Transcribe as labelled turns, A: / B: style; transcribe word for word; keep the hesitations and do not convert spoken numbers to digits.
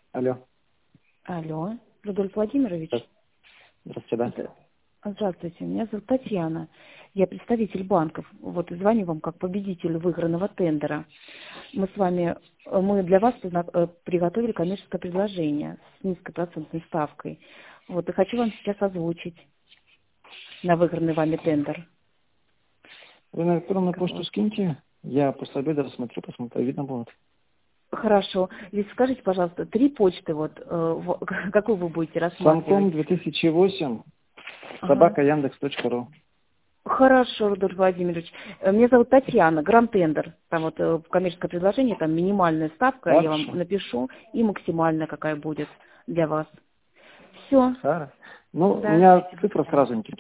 A: Алло.
B: Алло, Рудольф Владимирович.
A: Здравствуйте, да.
B: Это- Здравствуйте, меня зовут Татьяна. Я представитель банков. Вот, и звоню вам как победителю выигранного тендера. Мы с вами, э, мы для вас позна- э, приготовили коммерческое предложение с низкой процентной ставкой. Вот, и хочу вам сейчас озвучить на выигранный вами тендер.
A: Вы на электронную почту
B: Вот.
A: скиньте, я после обеда рассмотрю, посмотрю, видно будет.
B: Хорошо. Здесь скажите, пожалуйста, три почты, вот, э, в- какую вы будете рассматривать?
A: Санком две тысячи восемь,
B: Ага.
A: собака яндекс точка ру.
B: Хорошо, Рудольф Владимирович. Э, Меня зовут Татьяна, гранд-тендер. Там вот э, коммерческое предложение, там минимальная ставка, я вам
A: Хорошо.
B: напишу, и максимальная какая будет для вас. Все.
A: Хорошо. Ну,
B: Да,
A: меня
B: спасибо, до
A: цифра
B: свидания.
A: сразу интересует.